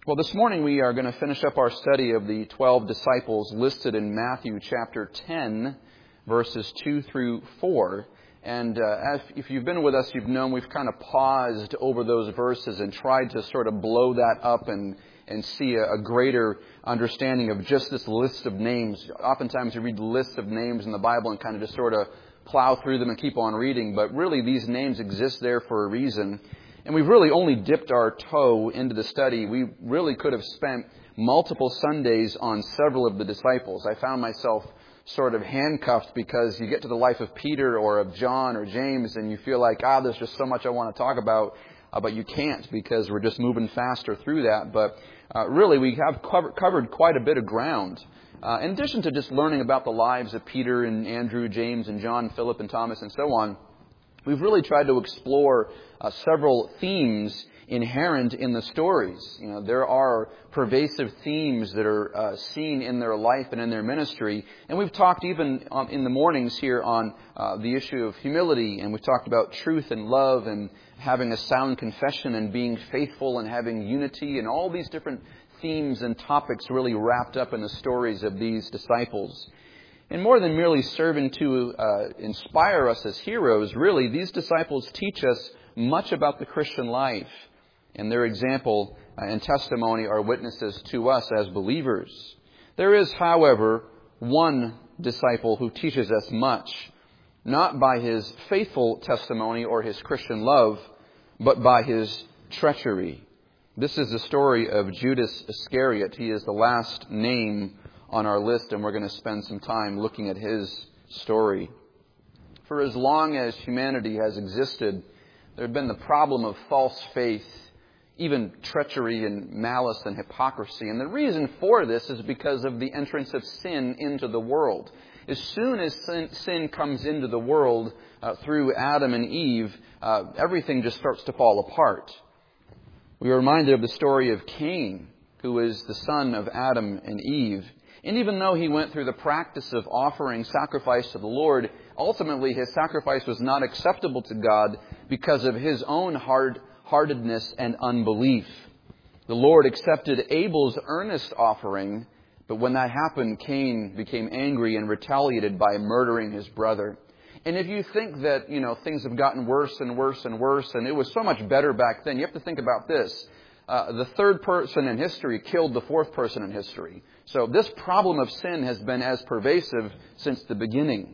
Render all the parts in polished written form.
Well, this morning we are going to finish up our study of the 12 disciples listed in Matthew chapter 10, verses 2 through 4. And if you've been with us, you've known we've kind of paused over those verses and tried to sort of blow that up and see a greater understanding of just this list of names. Oftentimes you read the list of names in the Bible and kind of just sort of plow through them and keep on reading. But really these names exist there for a reason. And we've really only dipped our toe into the study. We really could have spent multiple Sundays on several of the disciples. I found myself sort of handcuffed because you get to the life of Peter or of John or James and you feel like, there's just so much I want to talk about, but you can't because we're just moving faster through that. But really we have covered quite a bit of ground. In addition to just learning about the lives of Peter and Andrew, James and John, Philip and Thomas and so on, we've really tried to explore several themes inherent in the stories. There are pervasive themes that are seen in their life and in their ministry. And we've talked even in the mornings here on the issue of humility. And we've talked about truth and love and having a sound confession and being faithful and having unity and all these different themes and topics really wrapped up in the stories of these disciples. And more than merely serving to inspire us as heroes, really, these disciples teach us much about the Christian life. And their example and testimony are witnesses to us as believers. There is, however, one disciple who teaches us much, not by his faithful testimony or his Christian love, but by his treachery. This is the story of Judas Iscariot. He is the last name on our list, and we're going to spend some time looking at his story. For as long as humanity has existed, there had been the problem of false faith, even treachery and malice and hypocrisy. And the reason for this is because of the entrance of sin into the world. As soon as sin comes into the world through Adam and Eve, everything just starts to fall apart. We are reminded of the story of Cain, who is the son of Adam and Eve. And even though he went through the practice of offering sacrifice to the Lord, ultimately his sacrifice was not acceptable to God because of his own hard-heartedness and unbelief. The Lord accepted Abel's earnest offering, but when that happened, Cain became angry and retaliated by murdering his brother. And if you think that, things have gotten worse and worse and worse, and it was so much better back then, you have to think about this. The third person in history killed the fourth person in history. So this problem of sin has been as pervasive since the beginning.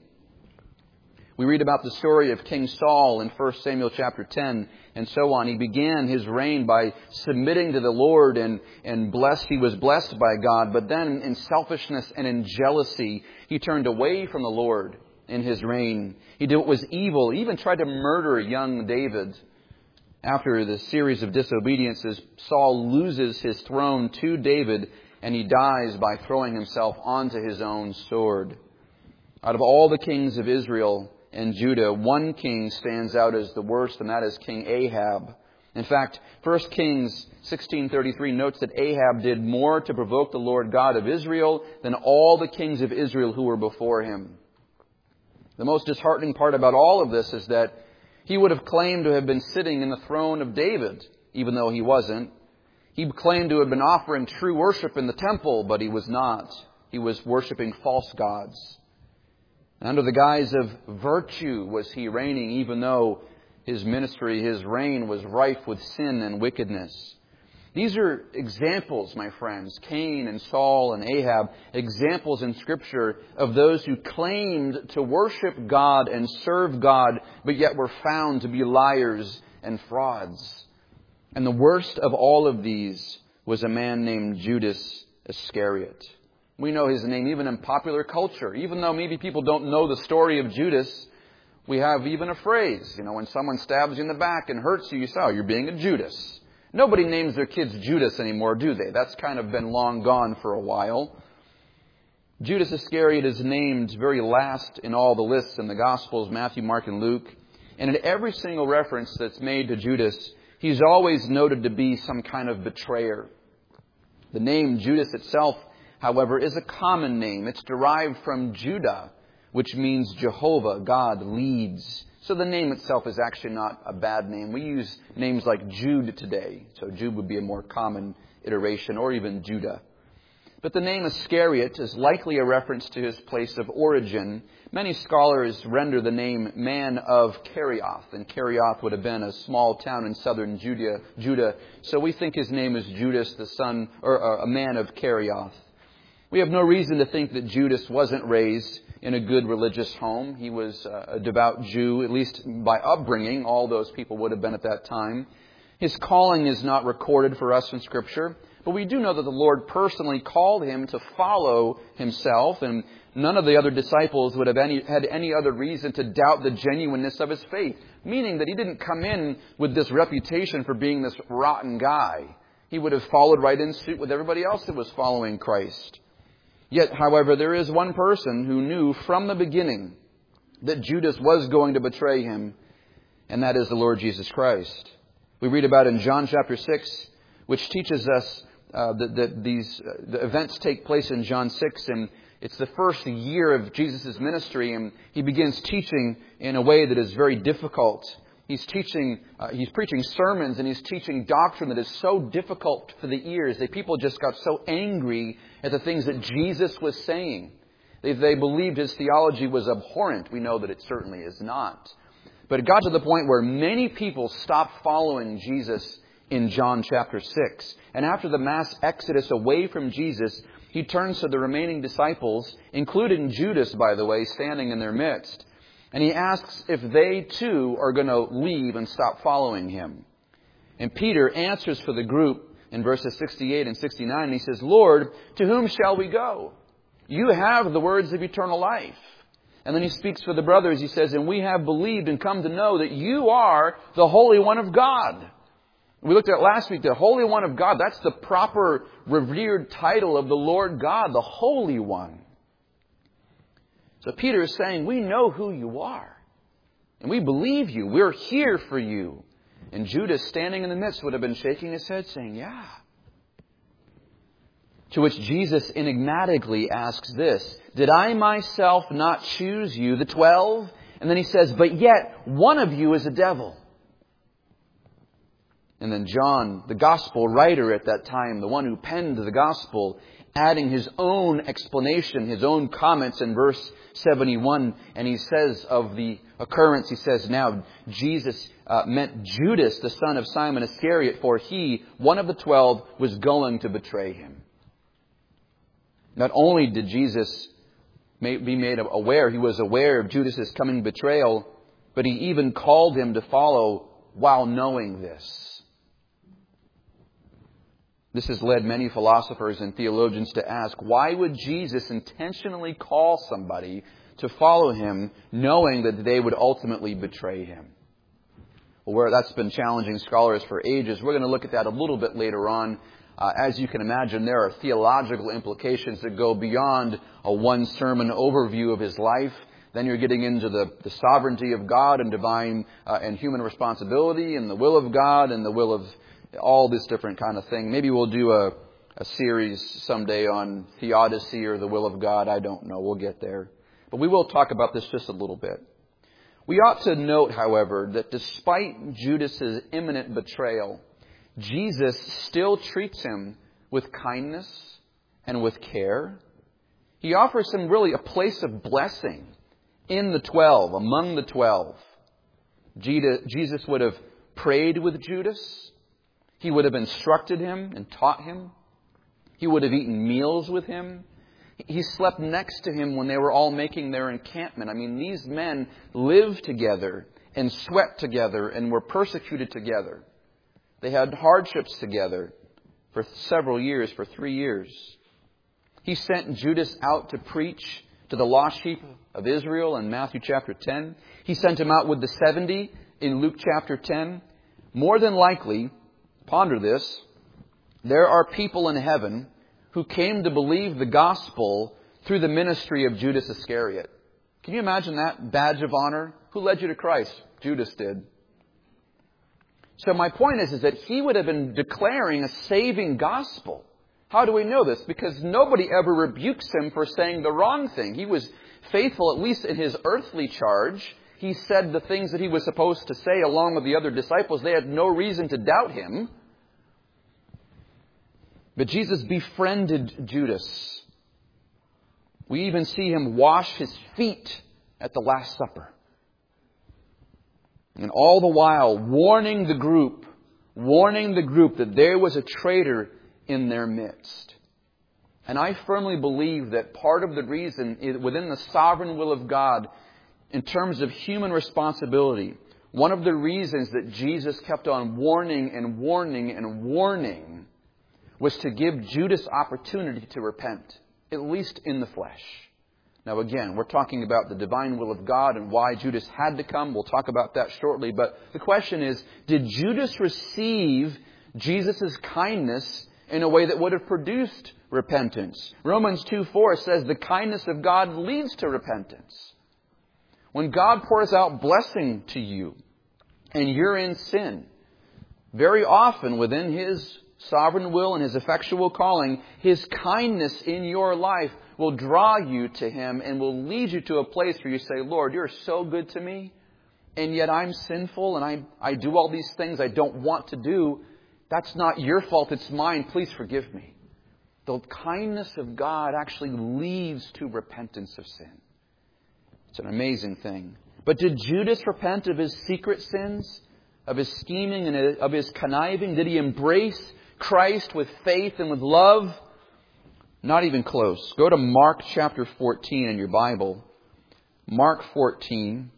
We read about the story of King Saul in 1 Samuel chapter 10 and so on. He began his reign by submitting to the Lord and he was blessed by God. But then in selfishness and in jealousy, he turned away from the Lord in his reign. He did what was evil. He even tried to murder young David. After the series of disobediences, Saul loses his throne to David, and he dies by throwing himself onto his own sword. Out of all the kings of Israel and Judah, one king stands out as the worst, and that is King Ahab. In fact, 1 Kings 16:33 notes that Ahab did more to provoke the Lord God of Israel than all the kings of Israel who were before him. The most disheartening part about all of this is that he would have claimed to have been sitting in the throne of David, even though he wasn't. He claimed to have been offering true worship in the temple, but he was not. He was worshiping false gods. And under the guise of virtue was he reigning, even though his ministry, his reign was rife with sin and wickedness. These are examples, my friends, Cain and Saul and Ahab, examples in Scripture of those who claimed to worship God and serve God, but yet were found to be liars and frauds. And the worst of all of these was a man named Judas Iscariot. We know his name even in popular culture. Even though maybe people don't know the story of Judas, we have even a phrase. When someone stabs you in the back and hurts you, you say, you're being a Judas. Nobody names their kids Judas anymore, do they? That's kind of been long gone for a while. Judas Iscariot is named very last in all the lists in the Gospels, Matthew, Mark, and Luke. And in every single reference that's made to Judas, he's always noted to be some kind of betrayer. The name Judas itself, however, is a common name. It's derived from Judah, which means Jehovah, God, leads. So the name itself is actually not a bad name. We use names like Jude today. So Jude would be a more common iteration, or even Judah. But the name Iscariot is likely a reference to his place of origin. Many scholars render the name man of Kerioth, and Kerioth would have been a small town in southern Judah. So we think his name is Judas, the son, or a man of Kerioth. We have no reason to think that Judas wasn't raised in a good religious home. He was a devout Jew, at least by upbringing. All those people would have been at that time. His calling is not recorded for us in Scripture, but we do know that the Lord personally called him to follow himself, and none of the other disciples would have had any other reason to doubt the genuineness of his faith, meaning that he didn't come in with this reputation for being this rotten guy. He would have followed right in suit with everybody else that was following Christ. Yet, however, there is one person who knew from the beginning that Judas was going to betray him, and that is the Lord Jesus Christ. We read about in John chapter 6, which teaches us that the events take place in John 6, and it's the first year of Jesus' ministry, and he begins teaching in a way that is very difficult. He's preaching sermons, and he's teaching doctrine that is so difficult for the ears that people just got so angry at the things that Jesus was saying. They believed his theology was abhorrent. We know that it certainly is not. But it got to the point where many people stopped following Jesus in John chapter 6. And after the mass exodus away from Jesus, he turns to the remaining disciples, including Judas, by the way, standing in their midst. And he asks if they too are going to leave and stop following him. And Peter answers for the group in verses 68 and 69. And he says, "Lord, to whom shall we go? You have the words of eternal life." And then he speaks for the brothers. He says, "And we have believed and come to know that you are the Holy One of God." We looked at last week, the Holy One of God. That's the proper revered title of the Lord God, the Holy One. So Peter is saying, we know who you are. And we believe you. We're here for you. And Judas, standing in the midst, would have been shaking his head saying, yeah. To which Jesus enigmatically asks this, "Did I myself not choose you, the 12? And then he says, "But yet one of you is a devil." And then John, the gospel writer at that time, the one who penned the gospel, adding his own explanation, his own comments in verse 71. And he says of the occurrence, he says, "Now Jesus meant Judas, the son of Simon Iscariot, for he, one of the 12, was going to betray him." Not only did Jesus be made aware, he was aware of Judas' coming betrayal, but he even called him to follow while knowing this. This has led many philosophers and theologians to ask, why would Jesus intentionally call somebody to follow him, knowing that they would ultimately betray him? Well, where that's been challenging scholars for ages, we're going to look at that a little bit later on. As you can imagine, there are theological implications that go beyond a one-sermon overview of his life. Then you're getting into the sovereignty of God and divine and human responsibility and the will of God and the will of all this different kind of thing. Maybe we'll do a series someday on theodicy or the will of God. I don't know. We'll get there. But we will talk about this just a little bit. We ought to note, however, that despite Judas's imminent betrayal, Jesus still treats him with kindness and with care. He offers him really a place of blessing in the 12, among the 12. Jesus would have prayed with Judas. He would have instructed him and taught him. He would have eaten meals with him. He slept next to him when they were all making their encampment. I mean, these men lived together and sweat together and were persecuted together. They had hardships together for several years, for 3 years. He sent Judas out to preach to the lost sheep of Israel in Matthew chapter 10. He sent him out with the 70 in Luke chapter 10. More than likely, ponder this, there are people in heaven who came to believe the gospel through the ministry of Judas Iscariot. Can you imagine that badge of honor? Who led you to Christ? Judas did. So my point is that he would have been declaring a saving gospel. How do we know this? Because nobody ever rebukes him for saying the wrong thing. He was faithful, at least in his earthly charge. He said the things that he was supposed to say along with the other disciples. They had no reason to doubt him. But Jesus befriended Judas. We even see him wash his feet at the Last Supper. And all the while warning the group that there was a traitor in their midst. And I firmly believe that part of the reason within the sovereign will of God, in terms of human responsibility, one of the reasons that Jesus kept on warning and warning and warning was to give Judas opportunity to repent, at least in the flesh. Now again, we're talking about the divine will of God and why Judas had to come. We'll talk about that shortly. But the question is, did Judas receive Jesus' kindness in a way that would have produced repentance? Romans 2:4 says the kindness of God leads to repentance. When God pours out blessing to you and you're in sin, very often within His sovereign will and His effectual calling, His kindness in your life will draw you to Him and will lead you to a place where you say, Lord, you're so good to me, and yet I'm sinful and I do all these things I don't want to do. That's not your fault, it's mine. Please forgive me. The kindness of God actually leads to repentance of sin. It's an amazing thing. But did Judas repent of his secret sins, of his scheming and of his conniving? Did he embrace Christ with faith and with love? Not even close. Go to Mark chapter 14 in your Bible. Mark 14.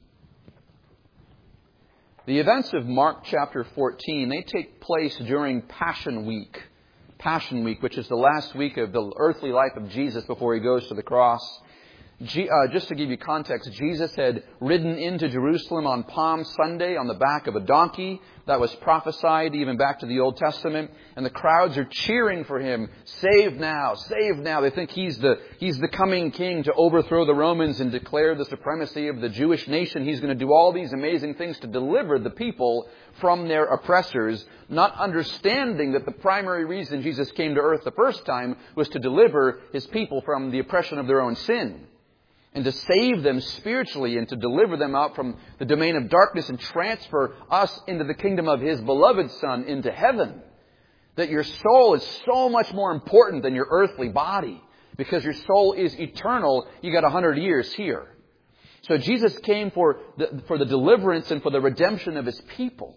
The events of Mark chapter 14, they take place during Passion Week. Passion Week, which is the last week of the earthly life of Jesus before He goes to the cross. Just to give you context, Jesus had ridden into Jerusalem on Palm Sunday on the back of a donkey. That was prophesied even back to the Old Testament. And the crowds are cheering for Him. Save now, save now. They think He's the coming King to overthrow the Romans and declare the supremacy of the Jewish nation. He's going to do all these amazing things to deliver the people from their oppressors, not understanding that the primary reason Jesus came to earth the first time was to deliver His people from the oppression of their own sin, and to save them spiritually and to deliver them out from the domain of darkness and transfer us into the kingdom of His beloved Son, into heaven. That your soul is so much more important than your earthly body, because your soul is eternal. You got 100 years here. So Jesus came for the deliverance and for the redemption of His people.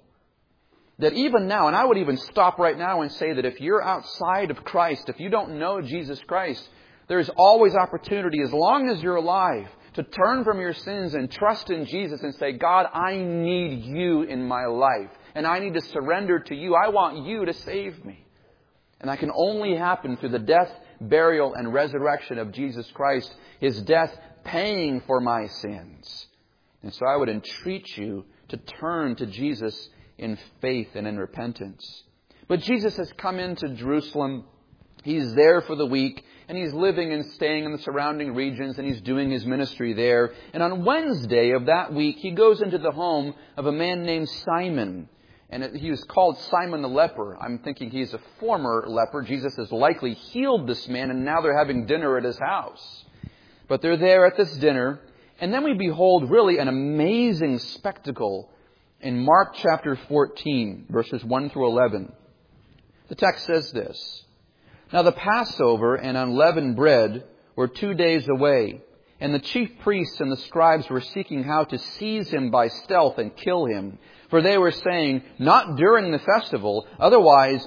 That even now, and I would even stop right now and say that if you're outside of Christ, if you don't know Jesus Christ, there's always opportunity, as long as you're alive, to turn from your sins and trust in Jesus and say, God, I need You in my life. And I need to surrender to You. I want You to save me. And that can only happen through the death, burial, and resurrection of Jesus Christ. His death paying for my sins. And so I would entreat you to turn to Jesus in faith and in repentance. But Jesus has come into Jerusalem. He's there for the week, and He's living and staying in the surrounding regions, and He's doing His ministry there. And on Wednesday of that week, He goes into the home of a man named Simon. And he was called Simon the leper. I'm thinking he's a former leper. Jesus has likely healed this man, and now they're having dinner at his house. But they're there at this dinner, and then we behold really an amazing spectacle in Mark chapter 14, verses 1 through 11. The text says this: Now the Passover and unleavened bread were 2 days away, and the chief priests and the scribes were seeking how to seize Him by stealth and kill Him. For they were saying, not during the festival, otherwise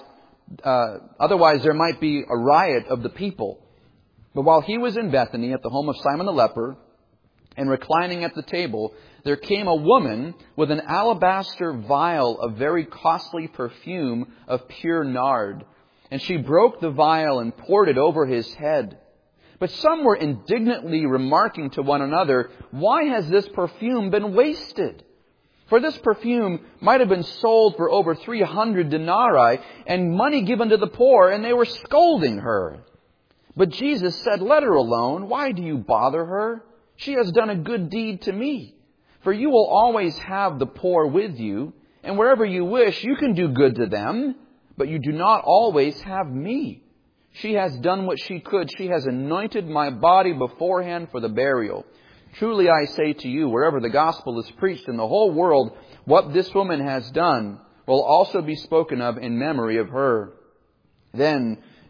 there might be a riot of the people. But while He was in Bethany at the home of Simon the leper, and reclining at the table, there came a woman with an alabaster vial of very costly perfume of pure nard. And she broke the vial and poured it over His head. But some were indignantly remarking to one another, Why has this perfume been wasted? For this perfume might have been sold for over 300 denarii and money given to the poor, and they were scolding her. But Jesus said, Let her alone. Why do you bother her? She has done a good deed to me. For you will always have the poor with you, and wherever you wish, you can do good to them. But you do not always have me. She has done what she could. She has anointed my body beforehand for the burial. Truly I say to you, wherever the gospel is preached in the whole world, what this woman has done will also be spoken of in memory of her. Then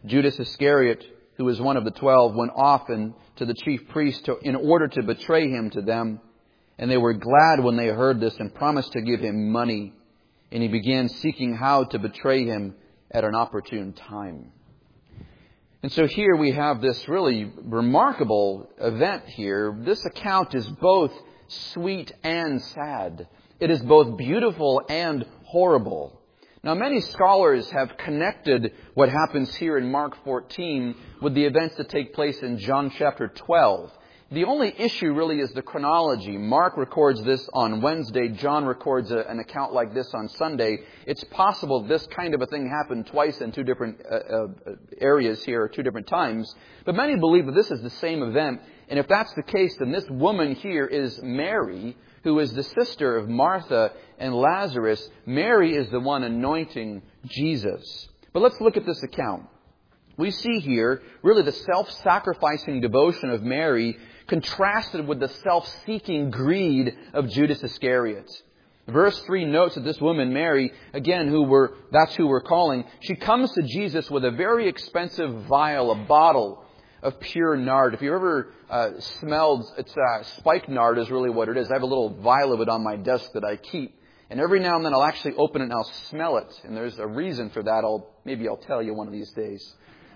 Judas Iscariot, who was one of the 12, went often to the chief priests in order to betray him to them. And they were glad when they heard this and promised to give him money. And he began seeking how to betray him at an opportune time. And so here we have this really remarkable event here. This account is both sweet and sad. It is both beautiful and horrible. Now, many scholars have connected what happens here in Mark 14 with the events that take place in John chapter 12. The only issue really is the chronology. Mark records this on Wednesday. John records an account like this on Sunday. It's possible this kind of a thing happened twice in two different areas here, two different times. But many believe that this is the same event. And if that's the case, then this woman here is Mary, who is the sister of Martha and Lazarus. Mary is the one anointing Jesus. But let's look at this account. We see here really the self-sacrificing devotion of Mary contrasted with the self-seeking greed of Judas Iscariot. Verse 3 notes that this woman, Mary, again, that's who we're calling, she comes to Jesus with a very expensive vial, a bottle of pure nard. If you've ever smelled, spikenard is really what it is. I have a little vial of it on my desk that I keep. And every now and then I'll actually open it and I'll smell it. And there's a reason for that. Maybe I'll tell you one of these days.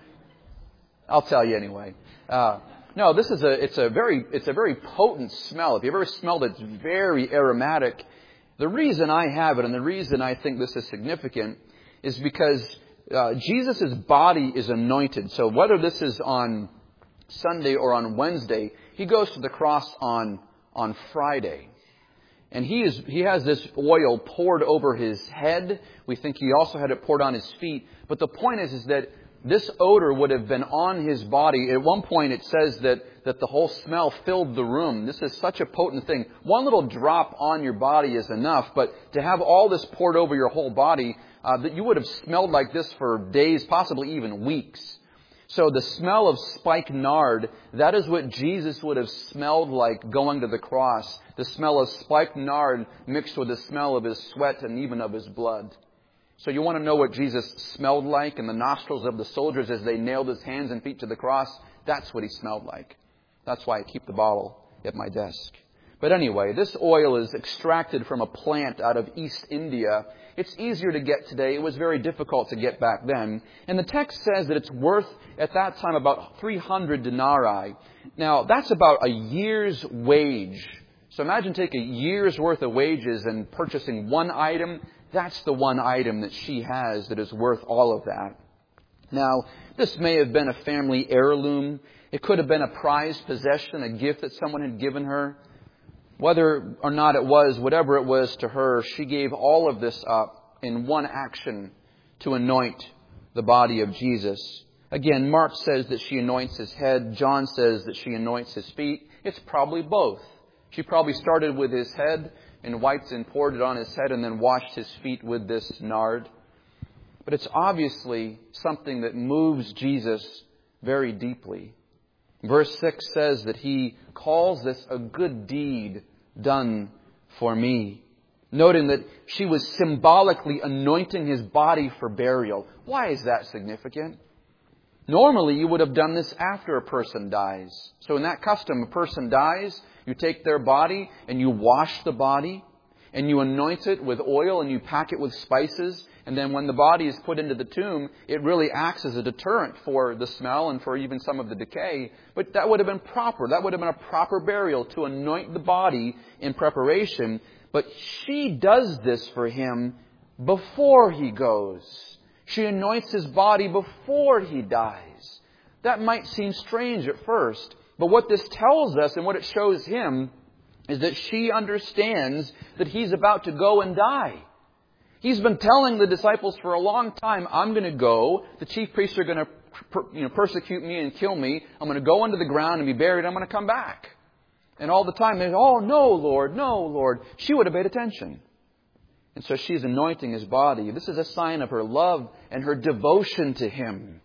I'll tell you anyway. No, it's a very potent smell. If you've ever smelled it, it's very aromatic. The reason I have it and the reason I think this is significant is because Jesus' body is anointed. So whether this is on Sunday or on Wednesday, he goes to the cross on Friday. And he has this oil poured over his head. We think he also had it poured on his feet. But the point is that this odor would have been on his body. At one point it says that the whole smell filled the room. This is such a potent thing. One little drop on your body is enough, but to have all this poured over your whole body, that you would have smelled like this for days, possibly even weeks. So the smell of spikenard, that is what Jesus would have smelled like going to the cross. The smell of spikenard mixed with the smell of his sweat and even of his blood. So you want to know what Jesus smelled like in the nostrils of the soldiers as they nailed his hands and feet to the cross? That's what he smelled like. That's why I keep the bottle at my desk. But anyway, this oil is extracted from a plant out of East India. It's easier to get today. It was very difficult to get back then. And the text says that it's worth, at that time, about 300 denarii. Now, that's about a year's wage. So imagine taking a year's worth of wages and purchasing one item. That's the one item that she has that is worth all of that. Now, this may have been a family heirloom. It could have been a prized possession, a gift that someone had given her. Whether or not it was, whatever it was to her, she gave all of this up in one action to anoint the body of Jesus. Again, Mark says that she anoints his head. John says that she anoints his feet. It's probably both. She probably started with his head and wiped and poured it on his head and then washed his feet with this nard. But it's obviously something that moves Jesus very deeply. Verse 6 says that he calls this a good deed done for me. Noting that she was symbolically anointing his body for burial. Why is that significant? Normally, you would have done this after a person dies. So in that custom, a person dies, you take their body and you wash the body and you anoint it with oil and you pack it with spices. And then when the body is put into the tomb, it really acts as a deterrent for the smell and for even some of the decay. But that would have been proper. That would have been a proper burial to anoint the body in preparation. But she does this for him before he goes. She anoints his body before he dies. That might seem strange at first. But what this tells us and what it shows him is that she understands that he's about to go and die. He's been telling the disciples for a long time, I'm going to go. The chief priests are going to persecute me and kill me. I'm going to go under the ground and be buried. I'm going to come back. And all the time they say, oh, no, Lord, no, Lord. She would have paid attention. And so she's anointing his body. This is a sign of her love and her devotion to him.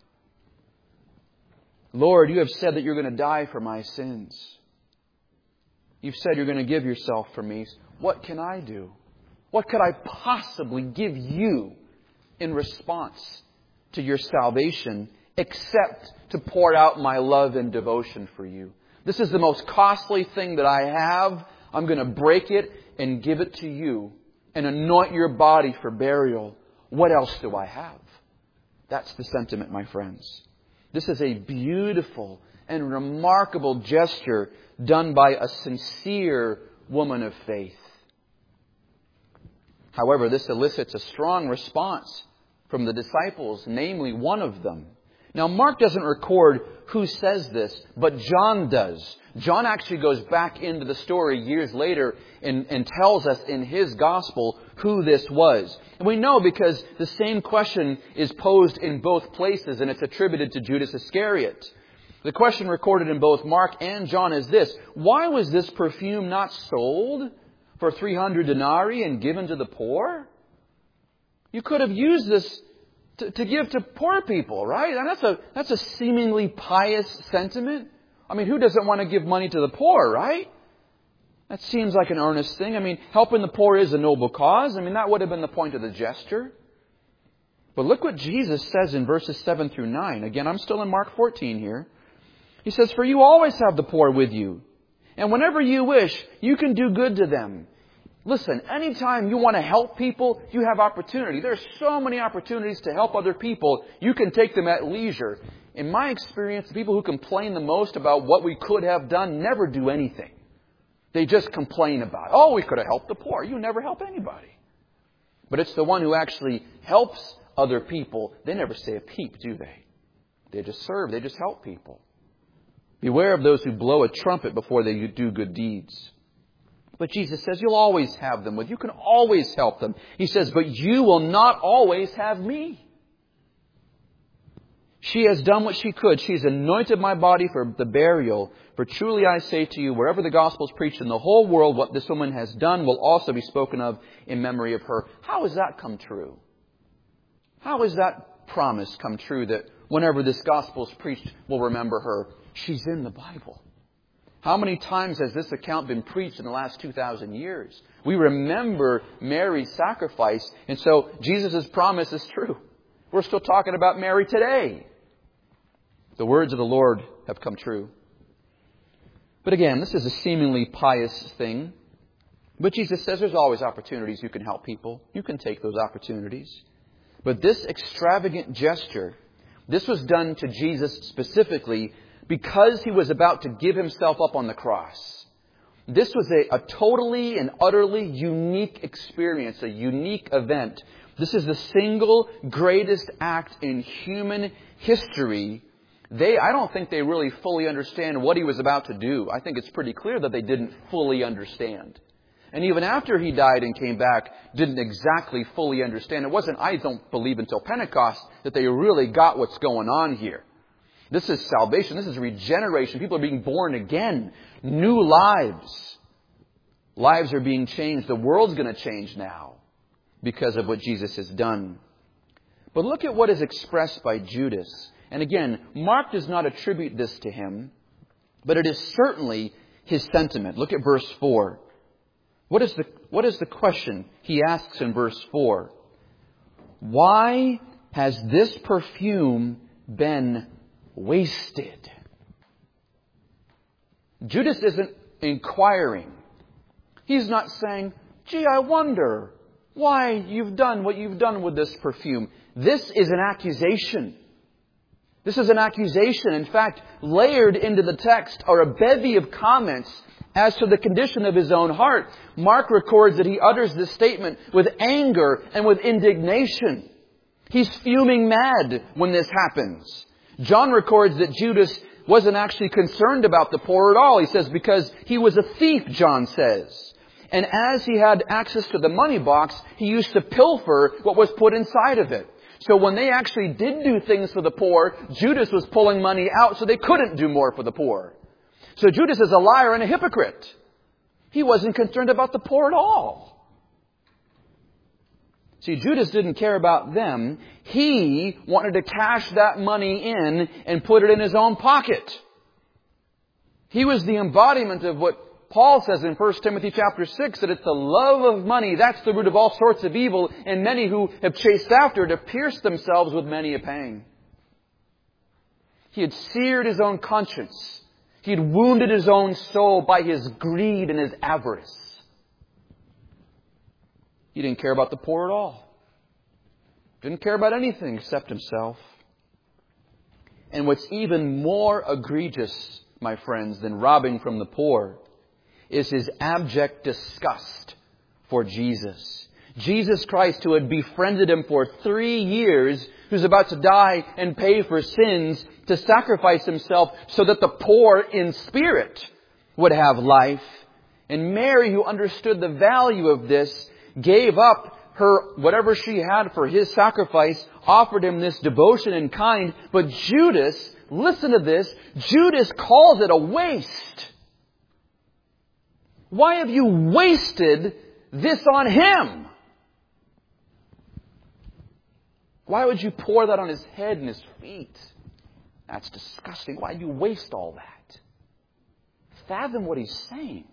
Lord, you have said that you're going to die for my sins. You've said you're going to give yourself for me. What can I do? What could I possibly give you in response to your salvation except to pour out my love and devotion for you. This is the most costly thing that I have. I'm going to break it and give it to you and anoint your body for burial. What else do I have? That's the sentiment, my friends. This is a beautiful and remarkable gesture done by a sincere woman of faith. However, this elicits a strong response from the disciples, namely one of them. Now, Mark doesn't record who says this, but John does. John actually goes back into the story years later and tells us in his gospel who this was. And we know because the same question is posed in both places, and it's attributed to Judas Iscariot. The question recorded in both Mark and John is this: why was this perfume not sold for 300 denarii and given to the poor? You could have used this to give to poor people, right? And that's a seemingly pious sentiment. I mean, who doesn't want to give money to the poor, right? That seems like an earnest thing. I mean, helping the poor is a noble cause. I mean, that would have been the point of the gesture. But look what Jesus says in verses 7 through 9. Again, I'm still in Mark 14 here. He says, "For you always have the poor with you, and whenever you wish, you can do good to them." Listen, anytime you want to help people, you have opportunity. There's so many opportunities to help other people. You can take them at leisure. In my experience, the people who complain the most about what we could have done never do anything. They just complain about, oh, we could have helped the poor. You never help anybody. But it's the one who actually helps other people. They never say a peep, do they? They just serve. They just help people. Beware of those who blow a trumpet before they do good deeds. But Jesus says you'll always have them with you. You can always help them. He says, but you will not always have me. She has done what she could. She has anointed my body for the burial. For truly I say to you, wherever the gospel is preached in the whole world, what this woman has done will also be spoken of in memory of her. How has that come true? How has that promise come true that whenever this gospel is preached, we'll remember her? She's in the Bible. How many times has this account been preached in the last 2,000 years? We remember Mary's sacrifice, and so Jesus' promise is true. We're still talking about Mary today. The words of the Lord have come true. But again, this is a seemingly pious thing. But Jesus says there's always opportunities you can help people. You can take those opportunities. But this extravagant gesture, this was done to Jesus specifically because he was about to give himself up on the cross. This was a totally and utterly unique experience, a unique event. This is the single greatest act in human history. I don't think they really fully understand what he was about to do. I think it's pretty clear that they didn't fully understand. And even after he died and came back, didn't exactly fully understand. It wasn't, I don't believe, until Pentecost that they really got what's going on here. This is salvation. This is regeneration. People are being born again. New lives. Lives are being changed. The world's going to change now because of what Jesus has done. But look at what is expressed by Judas. And again, Mark does not attribute this to him, but it is certainly his sentiment. Look at verse 4. What is the question he asks in verse 4? Why has this perfume been wasted? Judas isn't inquiring. He's not saying, gee, I wonder why you've done what you've done with this perfume. This is an accusation. This is an accusation. In fact, layered into the text are a bevy of comments as to the condition of his own heart. Mark records that he utters this statement with anger and with indignation. He's fuming mad when this happens. John records that Judas wasn't actually concerned about the poor at all. He says because he was a thief, John says. And as he had access to the money box, he used to pilfer what was put inside of it. So when they actually did do things for the poor, Judas was pulling money out so they couldn't do more for the poor. So Judas is a liar and a hypocrite. He wasn't concerned about the poor at all. See, Judas didn't care about them. He wanted to cash that money in and put it in his own pocket. He was the embodiment of what Paul says in 1 Timothy chapter 6, that it's the love of money, that's the root of all sorts of evil, and many who have chased after it have pierced themselves with many a pang. He had seared his own conscience. He had wounded his own soul by his greed and his avarice. He didn't care about the poor at all. Didn't care about anything except himself. And what's even more egregious, my friends, than robbing from the poor is his abject disgust for Jesus. Jesus Christ, who had befriended him for 3 years, who's about to die and pay for sins, to sacrifice himself so that the poor in spirit would have life. And Mary, who understood the value of this, gave up her whatever she had for his sacrifice, offered him this devotion in kind. But Judas, listen to this, Judas calls it a waste. Why have you wasted this on him? Why would you pour that on his head and his feet? That's disgusting. Why do you waste all that? Fathom what he's saying.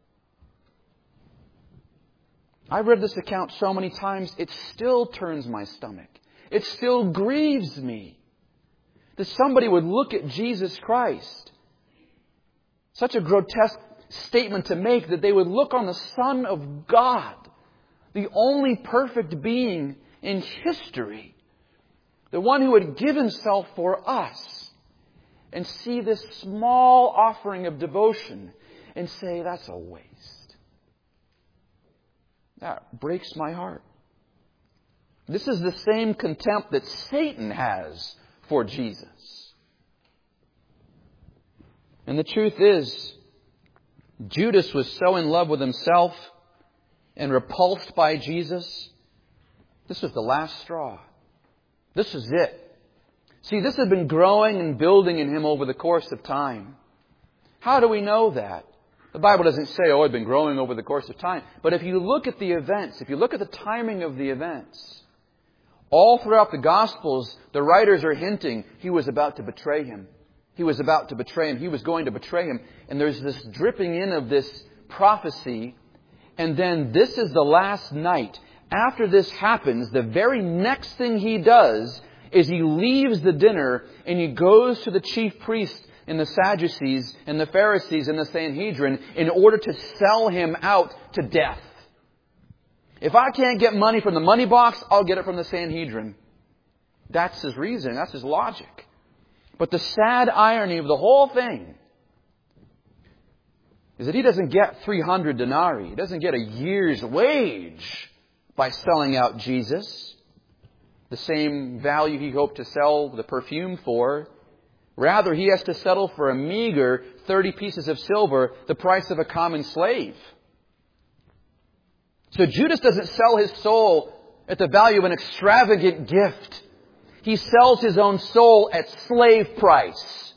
I've read this account so many times, it still turns my stomach. It still grieves me that somebody would look at Jesus Christ. Such a grotesque statement to make, that they would look on the Son of God, the only perfect being in history, the one who would give himself for us, and see this small offering of devotion and say, that's a waste. That breaks my heart. This is the same contempt that Satan has for Jesus. And the truth is, Judas was so in love with himself and repulsed by Jesus. This was the last straw. This was it. See, this had been growing and building in him over the course of time. How do we know that? The Bible doesn't say, it had been growing over the course of time. But if you look at the events, if you look at the timing of the events, all throughout the Gospels, the writers are hinting he was about to betray him. He was about to betray him. He was going to betray him. And there's this dripping in of this prophecy. And then this is the last night. After this happens, the very next thing he does is he leaves the dinner and he goes to the chief priests and the Sadducees and the Pharisees and the Sanhedrin in order to sell him out to death. If I can't get money from the money box, I'll get it from the Sanhedrin. That's his reason. That's his logic. But the sad irony of the whole thing is that he doesn't get 300 denarii. He doesn't get a year's wage by selling out Jesus. The same value he hoped to sell the perfume for. Rather, he has to settle for a meager 30 pieces of silver, the price of a common slave. So Judas doesn't sell his soul at the value of an extravagant gift. He sells his own soul at slave price.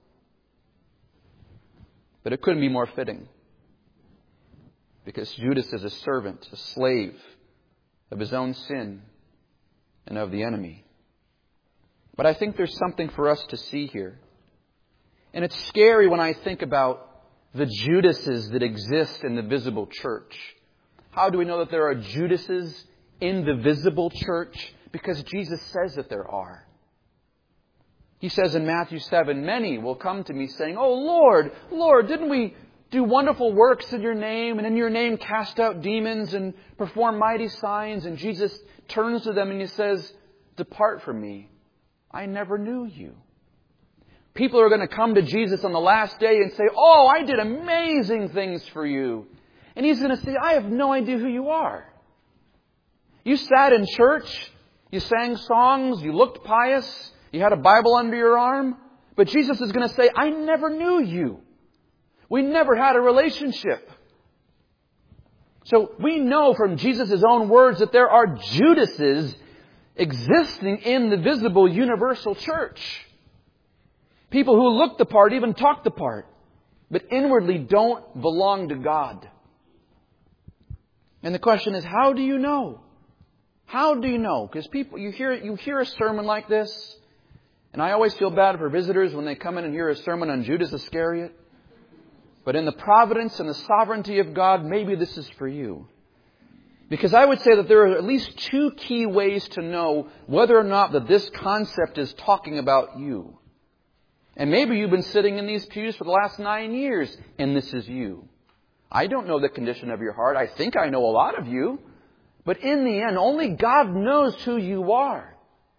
But it couldn't be more fitting. Because Judas is a servant, a slave of his own sin and of the enemy. But I think there's something for us to see here. And it's scary when I think about the Judases that exist in the visible church. How do we know that there are Judases in the visible church? Because Jesus says that there are. He says in Matthew 7, many will come to me saying, "Oh Lord, Lord, didn't we do wonderful works in your name, and in your name cast out demons and perform mighty signs?" And Jesus turns to them and he says, "Depart from me. I never knew you." People are going to come to Jesus on the last day and say, "Oh, I did amazing things for you." And he's going to say, "I have no idea who you are. You sat in church, you sang songs, you looked pious, you had a Bible under your arm." But Jesus is going to say, "I never knew you. We never had a relationship." So we know from Jesus' own words that there are Judases existing in the visible universal church. People who look the part, even talk the part, but inwardly don't belong to God. And the question is, how do you know? How do you know? Because people, you hear a sermon like this, and I always feel bad for visitors when they come in and hear a sermon on Judas Iscariot. But in the providence and the sovereignty of God, maybe this is for you. Because I would say that there are at least two key ways to know whether or not that this concept is talking about you. And maybe you've been sitting in these pews for the last 9 years, and this is you. I don't know the condition of your heart. I think I know a lot of you. But in the end, only God knows who you are.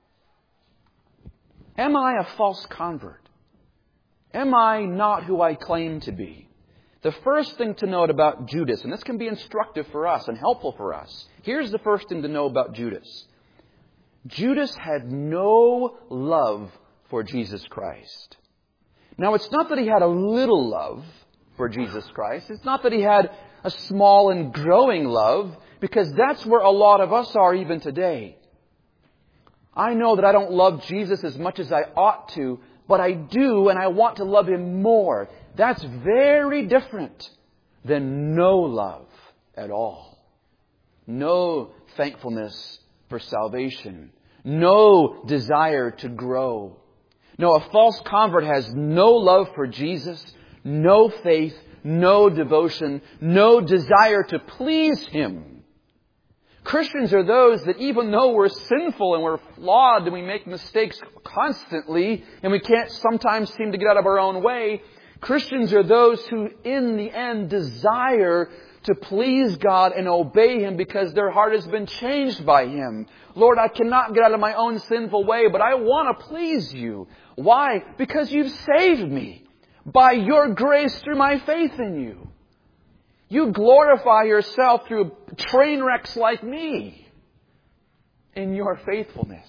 Am I a false convert? Am I not who I claim to be? The first thing to note about Judas, and this can be instructive for us and helpful for us. Here's the first thing to know about Judas. Judas had no love for Jesus Christ. Now, it's not that he had a little love for Jesus Christ. It's not that he had a small and growing love, because that's where a lot of us are even today. I know that I don't love Jesus as much as I ought to, but I do, and I want to love Him more. That's very different than no love at all. No thankfulness for salvation. No desire to grow. No, a false convert has no love for Jesus, no faith, no devotion, no desire to please Him. Christians are those that even though we're sinful and we're flawed and we make mistakes constantly and we can't sometimes seem to get out of our own way, Christians are those who in the end desire to please God and obey Him because their heart has been changed by Him. Lord, I cannot get out of my own sinful way, but I want to please You. Why? Because You've saved me by Your grace through my faith in You. You glorify Yourself through train wrecks like me in Your faithfulness.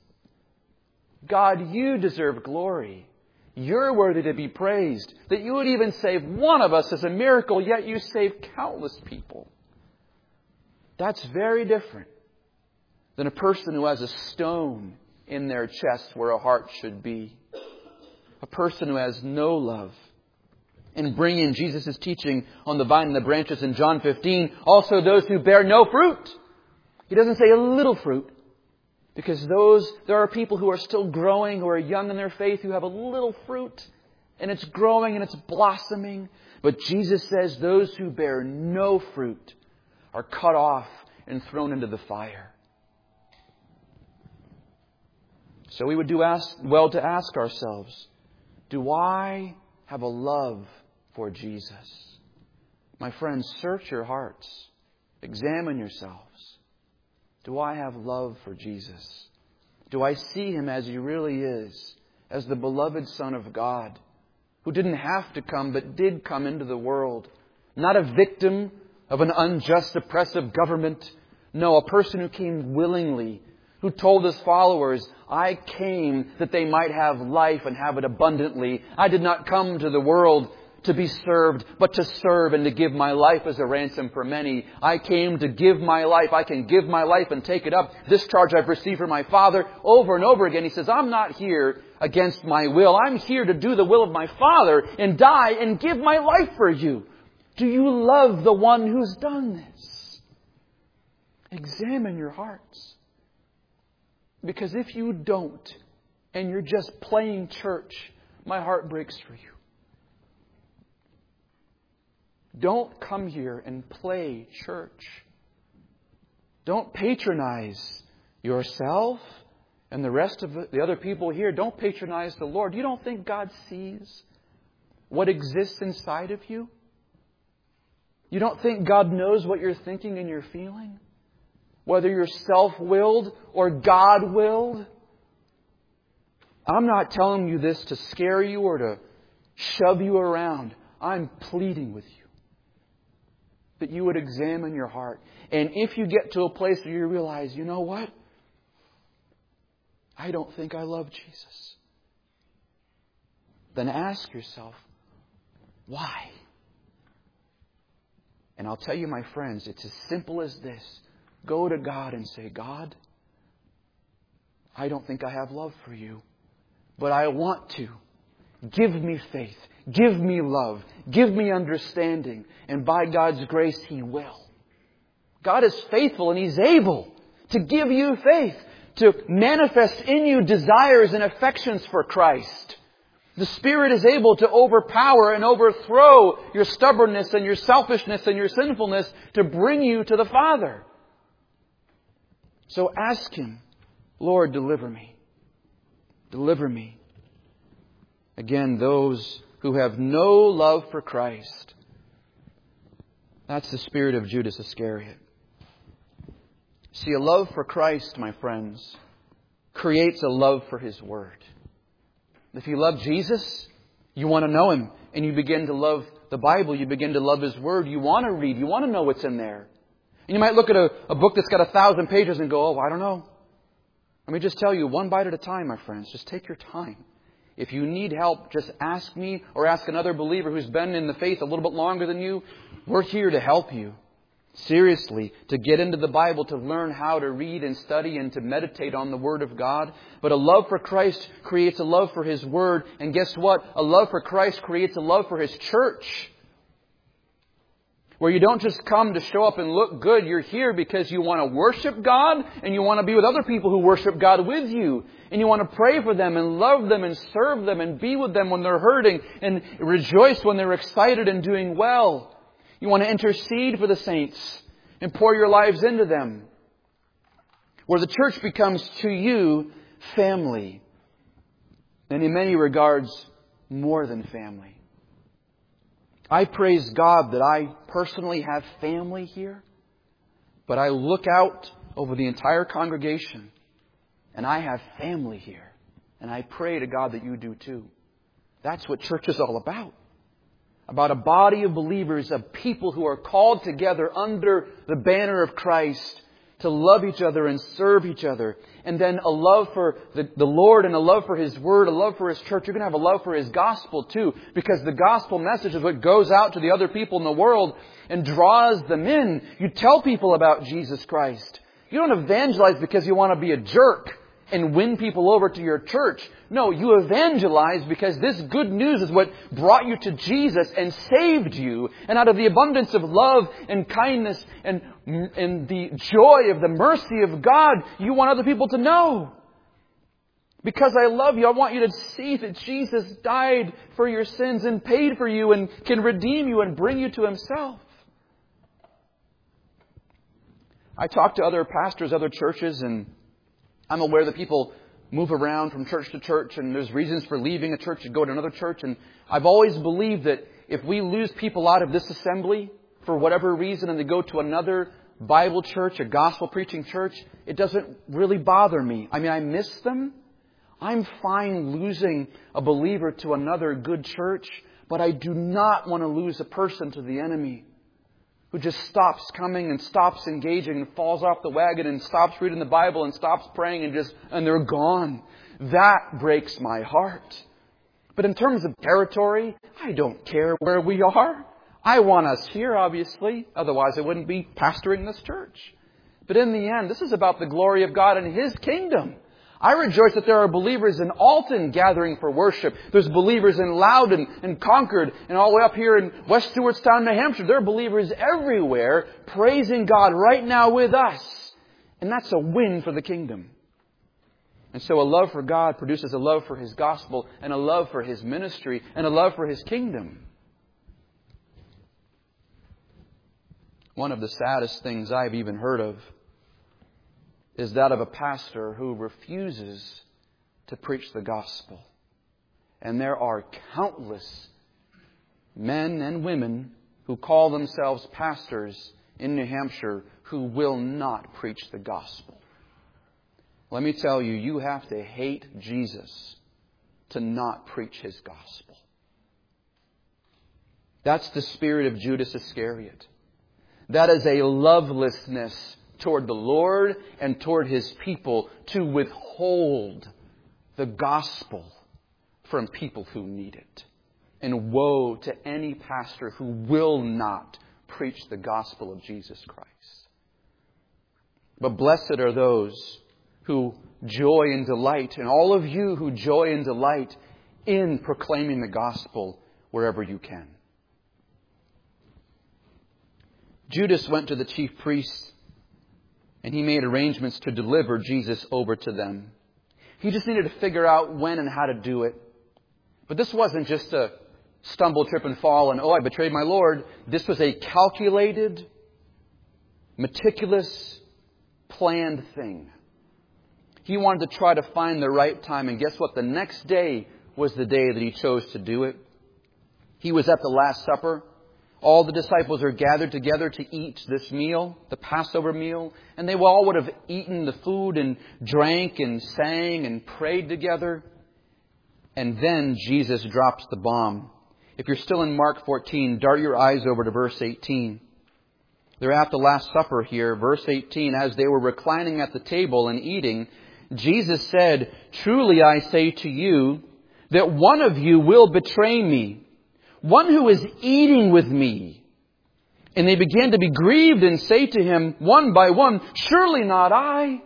God, You deserve glory. You're worthy to be praised. That You would even save one of us is a miracle, yet You save countless people. That's very different than a person who has a stone in their chest where a heart should be. A person who has no love. And bring in Jesus' teaching on the vine and the branches in John 15. Also those who bear no fruit. He doesn't say a little fruit. Because there are people who are still growing, who are young in their faith, who have a little fruit. And it's growing and it's blossoming. But Jesus says those who bear no fruit are cut off and thrown into the fire. So we would do well to ask ourselves, do I have a love for Jesus? My friends, search your hearts. Examine yourselves. Do I have love for Jesus? Do I see Him as He really is? As the beloved Son of God, who didn't have to come but did come into the world. Not a victim of an unjust, oppressive government. No, a person who came willingly, who told His followers, I came that they might have life and have it abundantly. I did not come to the world to be served, but to serve and to give my life as a ransom for many. I came to give my life. I can give my life and take it up. This charge I've received from my Father. Over and over again, He says, I'm not here against my will. I'm here to do the will of my Father and die and give my life for you. Do you love the one who's done this? Examine your hearts. Because if you don't, and you're just playing church, my heart breaks for you. Don't come here and play church. Don't patronize yourself and the rest of the other people here. Don't patronize the Lord. You don't think God sees what exists inside of you? You don't think God knows what you're thinking and you're feeling? Whether you're self-willed or God-willed? I'm not telling you this to scare you or to shove you around. I'm pleading with you that you would examine your heart. And if you get to a place where you realize, you know what? I don't think I love Jesus. Then ask yourself, why? And I'll tell you, my friends, it's as simple as this. Go to God and say, God, I don't think I have love for You, but I want to. Give me faith. Give me love. Give me understanding. And by God's grace, He will. God is faithful and He's able to give you faith, to manifest in you desires and affections for Christ. The Spirit is able to overpower and overthrow your stubbornness and your selfishness and your sinfulness to bring you to the Father. So ask Him, Lord, deliver me. Deliver me. Again, those who have no love for Christ. That's the spirit of Judas Iscariot. See, a love for Christ, my friends, creates a love for His Word. If you love Jesus, you want to know Him, and you begin to love the Bible, you begin to love His Word, you want to read, you want to know what's in there. And you might look at a book that's got 1,000 pages and go, oh, I don't know. Let me just tell you, one bite at a time, my friends. Just take your time. If you need help, just ask me or ask another believer who's been in the faith a little bit longer than you. We're here to help you. Seriously, to get into the Bible, to learn how to read and study and to meditate on the Word of God. But a love for Christ creates a love for His Word. And guess what? A love for Christ creates a love for His church. Where you don't just come to show up and look good. You're here because you want to worship God and you want to be with other people who worship God with you. And you want to pray for them and love them and serve them and be with them when they're hurting and rejoice when they're excited and doing well. You want to intercede for the saints and pour your lives into them. Where the church becomes to you family. And in many regards, more than family. I praise God that I personally have family here. But I look out over the entire congregation and I have family here. And I pray to God that you do too. That's what church is all about. About a body of believers, of people who are called together under the banner of Christ to love each other and serve each other. And then a love for the Lord and a love for His Word, a love for His church. You're going to have a love for His gospel too. Because the gospel message is what goes out to the other people in the world and draws them in. You tell people about Jesus Christ. You don't evangelize because you want to be a jerk and win people over to your church. No, you evangelize because this good news is what brought you to Jesus and saved you. And out of the abundance of love and kindness and the joy of the mercy of God, you want other people to know. Because I love you, I want you to see that Jesus died for your sins and paid for you and can redeem you and bring you to Himself. I talk to other pastors, other churches, and I'm aware that people move around from church to church and there's reasons for leaving a church to go to another church. And I've always believed that if we lose people out of this assembly for whatever reason and they go to another Bible church, a gospel preaching church, it doesn't really bother me. I mean, I miss them. I'm fine losing a believer to another good church, but I do not want to lose a person to the enemy. Who just stops coming and stops engaging and falls off the wagon and stops reading the Bible and stops praying and they're gone. That breaks my heart. But in terms of territory, I don't care where we are. I want us here, obviously. Otherwise, I wouldn't be pastoring this church. But in the end, this is about the glory of God and His kingdom. I rejoice that there are believers in Alton gathering for worship. There's believers in Loudon and Concord and all the way up here in West Stewartstown, New Hampshire. There are believers everywhere praising God right now with us. And that's a win for the kingdom. And so a love for God produces a love for His gospel and a love for His ministry and a love for His kingdom. One of the saddest things I've even heard of is that of a pastor who refuses to preach the gospel. And there are countless men and women who call themselves pastors in New Hampshire who will not preach the gospel. Let me tell you, you have to hate Jesus to not preach His gospel. That's the spirit of Judas Iscariot. That is a lovelessness toward the Lord and toward His people to withhold the gospel from people who need it. And woe to any pastor who will not preach the gospel of Jesus Christ. But blessed are those who joy and delight, and all of you who joy and delight in proclaiming the gospel wherever you can. Judas went to the chief priests and he made arrangements to deliver Jesus over to them. He just needed to figure out when and how to do it. But this wasn't just a stumble, trip, and fall and, I betrayed my Lord. This was a calculated, meticulous, planned thing. He wanted to try to find the right time. And guess what? The next day, was the day that He chose to do it. He was at the Last Supper. All the disciples are gathered together to eat this meal, the Passover meal, and they all would have eaten the food and drank and sang and prayed together. And then Jesus drops the bomb. If you're still in Mark 14, dart your eyes over to verse 18. They're at the Last Supper here. Verse 18, as they were reclining at the table and eating, Jesus said, "Truly I say to you that one of you will betray me, one who is eating with me." And they began to be grieved and say to Him one by one, "Surely not I."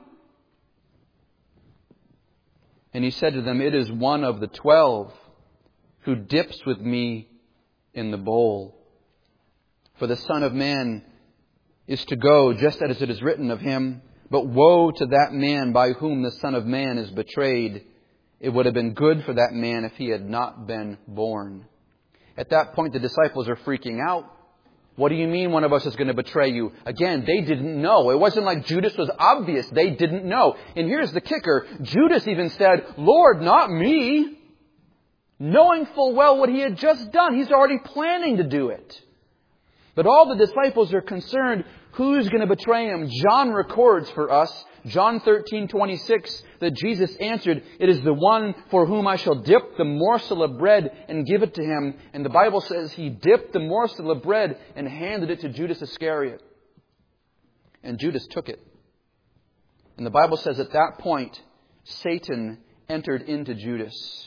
And He said to them, "It is one of the 12 who dips with me in the bowl. For the Son of Man is to go just as it is written of Him. But woe to that man by whom the Son of Man is betrayed. It would have been good for that man if he had not been born." At that point, the disciples are freaking out. "What do you mean one of us is going to betray you?" Again, they didn't know. It wasn't like Judas was obvious. They didn't know. And here's the kicker. Judas even said, "Lord, not me." Knowing full well what he had just done. He's already planning to do it. But all the disciples are concerned, who's going to betray Him? John records for us, John 13:26, that Jesus answered, "It is the one for whom I shall dip the morsel of bread and give it to him." And the Bible says He dipped the morsel of bread and handed it to Judas Iscariot. And Judas took it. And the Bible says at that point, Satan entered into Judas.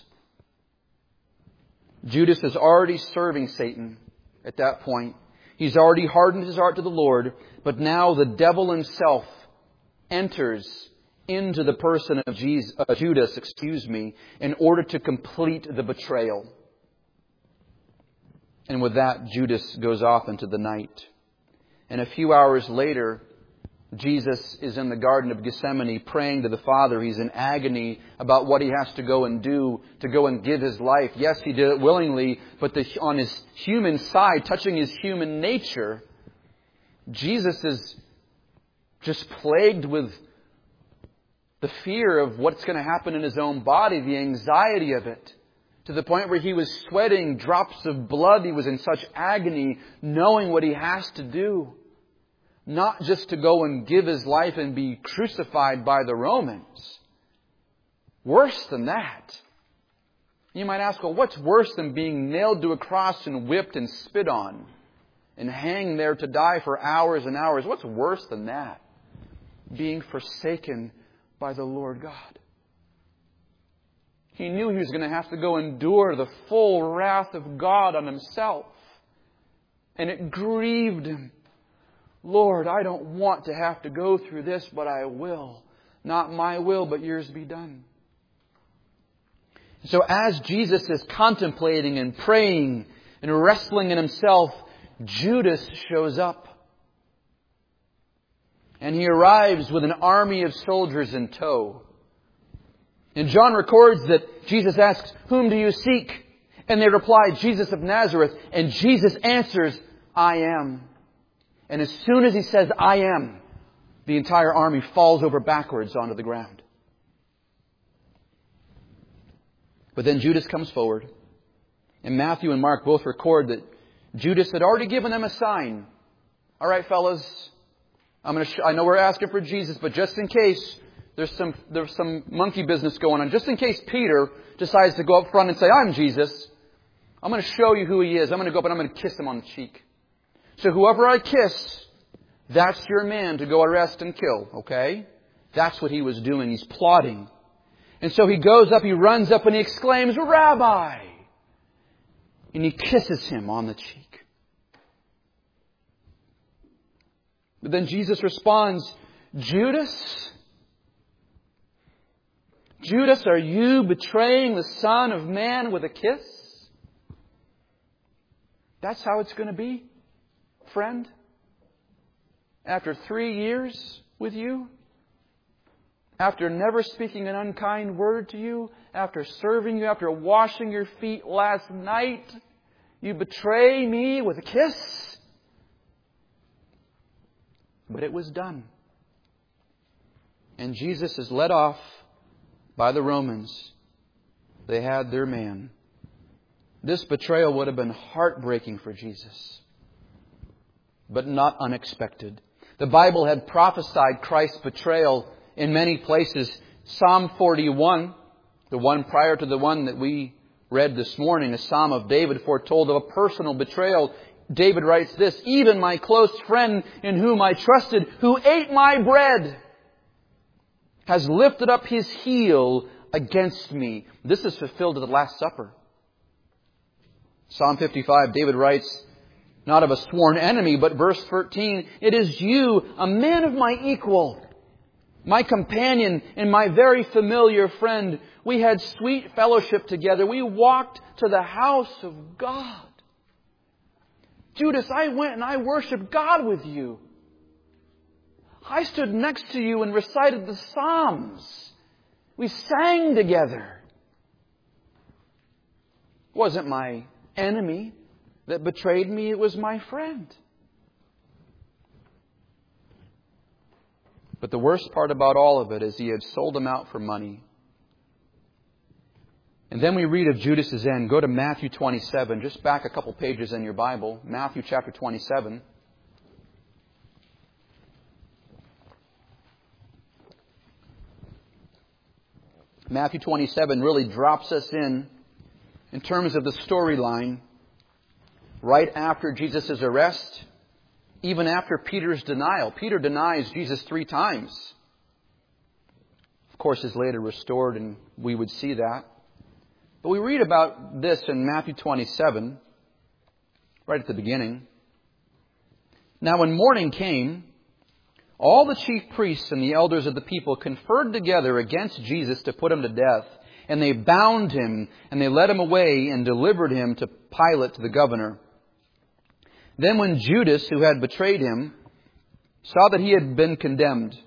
Judas is already serving Satan at that point. He's already hardened his heart to the Lord, but now the devil himself enters into the person of Judas, in order to complete the betrayal. And with that, Judas goes off into the night. And a few hours later, Jesus is in the Garden of Gethsemane praying to the Father. He's in agony about what He has to go and do, to go and give His life. Yes, He did it willingly, but on His human side, touching His human nature, Jesus is just plagued with the fear of what's going to happen in His own body, the anxiety of it, to the point where He was sweating drops of blood. He was in such agony, knowing what He has to do. Not just to go and give His life and be crucified by the Romans. Worse than that. You might ask, well, what's worse than being nailed to a cross and whipped and spit on and hang there to die for hours and hours? What's worse than that? Being forsaken by the Lord God. He knew He was going to have to go endure the full wrath of God on Himself. And it grieved Him. "Lord, I don't want to have to go through this, but I will. Not my will, but yours be done." So as Jesus is contemplating and praying and wrestling in himself, Judas shows up. And he arrives with an army of soldiers in tow. And John records that Jesus asks, "Whom do you seek?" And they reply, "Jesus of Nazareth." And Jesus answers, "I am." And as soon as He says, "I am," the entire army falls over backwards onto the ground. But then Judas comes forward. And Matthew and Mark both record that Judas had already given them a sign. "All right, fellas, I know we're asking for Jesus, but just in case there's some monkey business going on, just in case Peter decides to go up front and say, 'I'm Jesus,' I'm going to show you who He is. I'm going to go up and I'm going to kiss Him on the cheek. So whoever I kiss, that's your man to go arrest and kill, okay?" That's what he was doing. He's plotting. And so he goes up, he runs up and he exclaims, "Rabbi!" And he kisses him on the cheek. But then Jesus responds, "Judas, are you betraying the Son of Man with a kiss?" That's how it's going to be, friend. After 3 years with you, after never speaking an unkind word to you, after serving you, after washing your feet last night, you betray me with a kiss? But it was done. And Jesus is led off by the Romans. They had their man. This betrayal would have been heartbreaking for Jesus, but not unexpected. The Bible had prophesied Christ's betrayal in many places. Psalm 41, the one prior to the one that we read this morning, a Psalm of David, foretold of a personal betrayal. David writes this, "Even my close friend in whom I trusted, who ate my bread, has lifted up his heel against me." This is fulfilled at the Last Supper. Psalm 55, David writes, not of a sworn enemy, but verse 13, "It is you, a man of my equal, my companion and my very familiar friend. We had sweet fellowship together. We walked to the house of God. Judas, I went and I worshiped God with you. I stood next to you and recited the Psalms. We sang together. It wasn't my enemy that betrayed me, it was my friend." But the worst part about all of it is he had sold him out for money. And then we read of Judas's end. Go to Matthew 27, just back a couple pages in your Bible. Matthew chapter 27. Matthew 27 really drops us in terms of the storyline, right after Jesus' arrest, even after Peter's denial. Peter denies Jesus 3 times. Of course, is later restored, and we would see that. But we read about this in Matthew 27, right at the beginning. "Now when morning came, all the chief priests and the elders of the people conferred together against Jesus to put him to death. And they bound him, and they led him away and delivered him to Pilate, the governor. Then when Judas, who had betrayed him, saw that he had been condemned,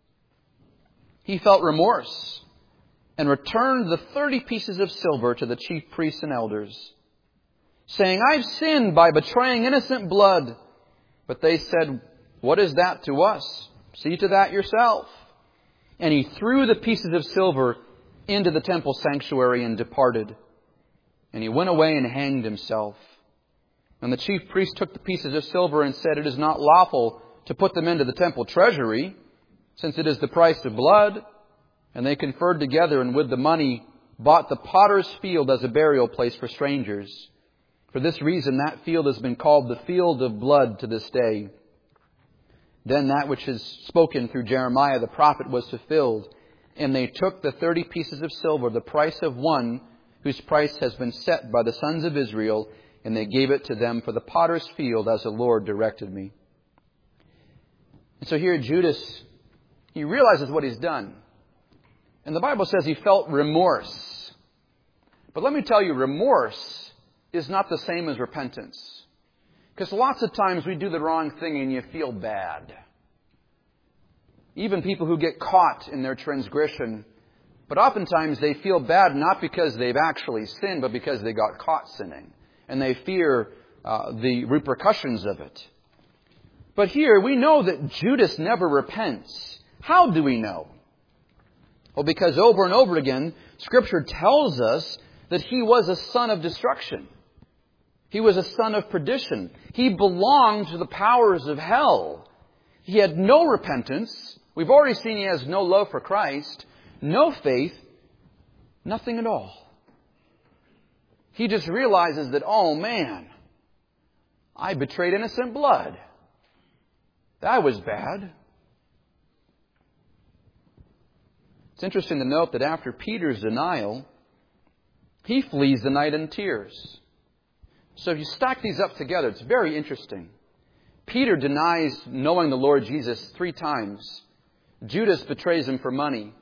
he felt remorse and returned the 30 pieces of silver to the chief priests and elders, saying, 'I've sinned by betraying innocent blood.' But they said, 'What is that to us? See to that yourself.' And he threw the pieces of silver into the temple sanctuary and departed. And he went away and hanged himself. And the chief priest took the pieces of silver and said, 'It is not lawful to put them into the temple treasury, since it is the price of blood.' And they conferred together, and with the money bought the potter's field as a burial place for strangers. For this reason that field has been called the field of blood to this day. Then that which is spoken through Jeremiah the prophet was fulfilled. And they took the 30 pieces of silver, the price of one whose price has been set by the sons of Israel, and they gave it to them for the potter's field as the Lord directed me." And so here Judas, he realizes what he's done. And the Bible says he felt remorse. But let me tell you, remorse is not the same as repentance. Because lots of times we do the wrong thing and you feel bad. Even people who get caught in their transgression, but oftentimes they feel bad not because they've actually sinned, but because they got caught sinning. And they fear the repercussions of it. But here we know that Judas never repents. How do we know? Well, because over and over again, Scripture tells us that he was a son of destruction. He was a son of perdition. He belonged to the powers of hell. He had no repentance. We've already seen he has no love for Christ, no faith, nothing at all. He just realizes that, oh man, I betrayed innocent blood. That was bad. It's interesting to note that after Peter's denial, he flees the night in tears. So if you stack these up together, it's very interesting. Peter denies knowing the Lord Jesus 3 times. Judas betrays him for money.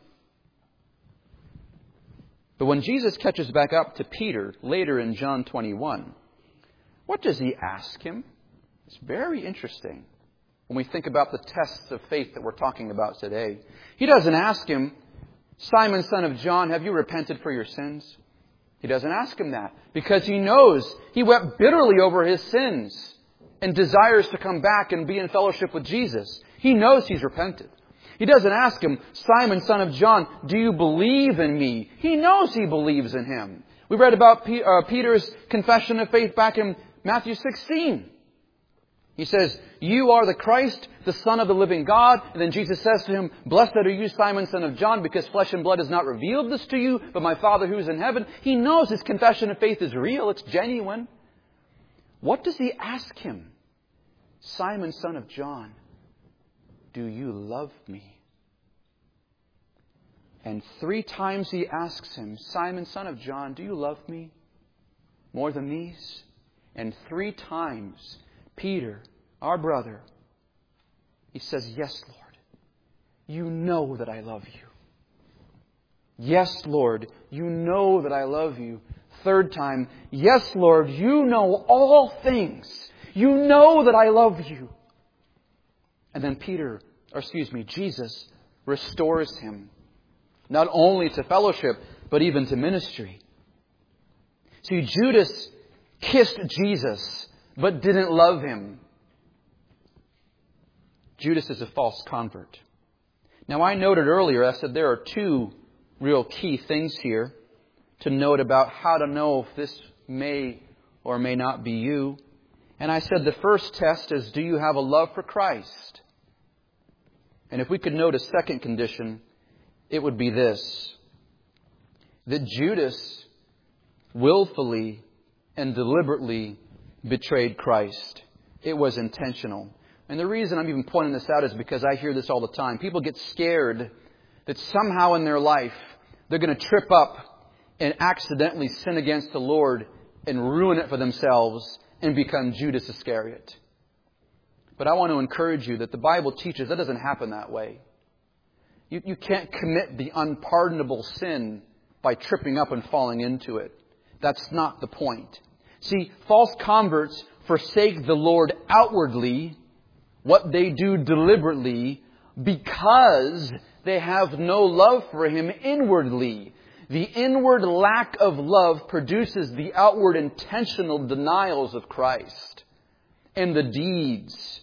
But when Jesus catches back up to Peter later in John 21, what does he ask him? It's very interesting when we think about the tests of faith that we're talking about today. He doesn't ask him, "Simon, son of John, have you repented for your sins?" He doesn't ask him that because he knows he wept bitterly over his sins and desires to come back and be in fellowship with Jesus. He knows he's repented. He doesn't ask him, Simon, son of John, do you believe in me? He knows he believes in him. We read about Peter's confession of faith back in Matthew 16. He says, you are the Christ, the Son of the living God. And then Jesus says to him, blessed are you, Simon, son of John, because flesh and blood has not revealed this to you, but my Father who is in heaven. He knows his confession of faith is real. It's genuine. What does he ask him? Simon, son of John, do you love me? And 3 times he asks him, Simon, son of John, do you love me more than these? And 3 times, Peter, our brother, he says, yes, Lord, you know that I love you. Yes, Lord, you know that I love you. 3rd time, yes, Lord, you know all things. You know that I love you. And then Jesus restores him, not only to fellowship, but even to ministry. See, Judas kissed Jesus, but didn't love him. Judas is a false convert. Now, I noted earlier, I said there are 2 real key things here to note about how to know if this may or may not be you. And I said the first test is, do you have a love for Christ? And if we could note a second condition, it would be this: that Judas willfully and deliberately betrayed Christ. It was intentional. And the reason I'm even pointing this out is because I hear this all the time. People get scared that somehow in their life they're going to trip up and accidentally sin against the Lord and ruin it for themselves and become Judas Iscariot. But I want to encourage you that the Bible teaches that doesn't happen that way. You can't commit the unpardonable sin by tripping up and falling into it. That's not the point. See, false converts forsake the Lord outwardly, what they do deliberately, because they have no love for Him inwardly. The inward lack of love produces the outward intentional denials of Christ and the deeds.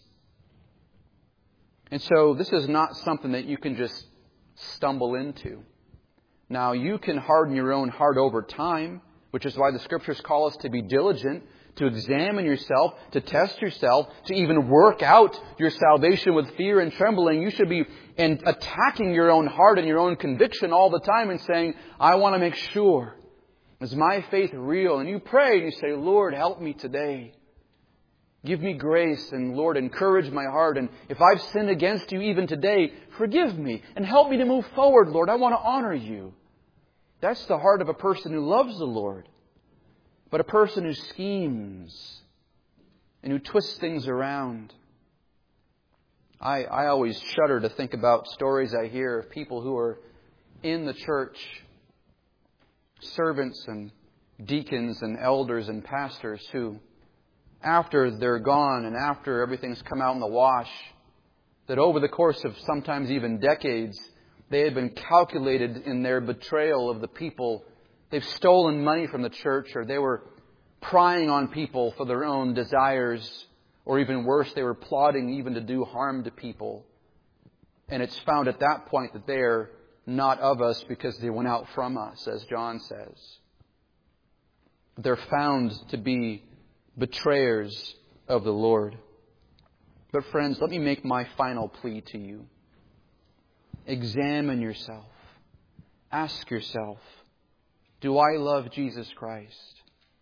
And so this is not something that you can just stumble into. Now, you can harden your own heart over time, which is why the Scriptures call us to be diligent, to examine yourself, to test yourself, to even work out your salvation with fear and trembling. You should be attacking your own heart and your own conviction all the time and saying, I want to make sure. Is my faith real? And you pray and you say, Lord, help me today. Give me grace, and Lord, encourage my heart. And if I've sinned against you even today, forgive me and help me to move forward, Lord. I want to honor you. That's the heart of a person who loves the Lord. But a person who schemes and who twists things around. I always shudder to think about stories I hear of people who are in the church, servants and deacons and elders and pastors who, after they're gone and after everything's come out in the wash, that over the course of sometimes even decades, they have been calculated in their betrayal of the people. They've stolen money from the church, or they were prying on people for their own desires, or even worse, they were plotting even to do harm to people. And it's found at that point that they are not of us because they went out from us, as John says. They're found to be betrayers of the Lord. But friends, let me make my final plea to you. Examine yourself. Ask yourself, do I love Jesus Christ?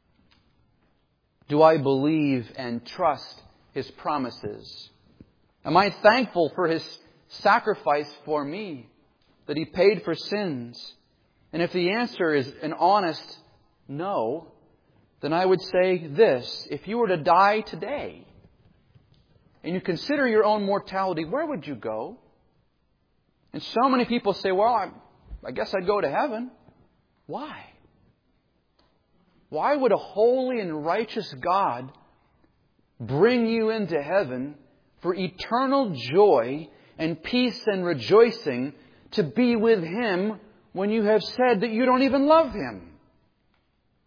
Do I believe and trust His promises? Am I thankful for His sacrifice for me, that He paid for sins? And if the answer is an honest no, then I would say this: if you were to die today and you consider your own mortality, where would you go? And so many people say, well, I guess I'd go to heaven. Why? Why would a holy and righteous God bring you into heaven for eternal joy and peace and rejoicing to be with Him when you have said that you don't even love Him?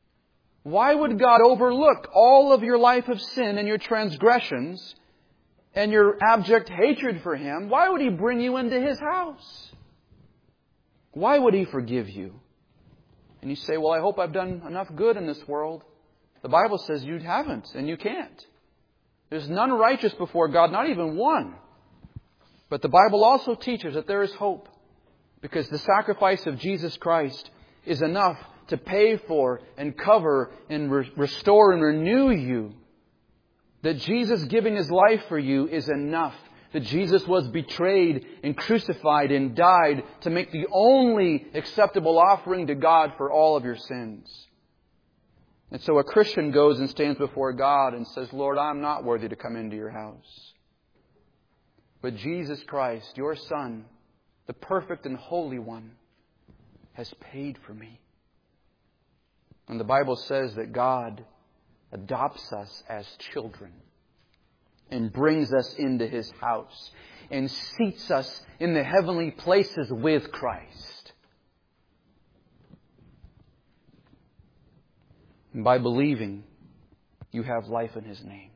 Why would God overlook all of your life of sin and your transgressions and your abject hatred for Him, why would He bring you into His house? Why would He forgive you? And you say, well, I hope I've done enough good in this world. The Bible says you haven't and you can't. There's none righteous before God, not even one. But the Bible also teaches that there is hope, because the sacrifice of Jesus Christ is enough to pay for and cover and restore and renew you. That Jesus giving His life for you is enough. That Jesus was betrayed and crucified and died to make the only acceptable offering to God for all of your sins. And so a Christian goes and stands before God and says, Lord, I'm not worthy to come into your house. But Jesus Christ, your Son, the perfect and holy one, has paid for me. And the Bible says that God adopts us as children and brings us into His house and seats us in the heavenly places with Christ. And by believing, you have life in His name.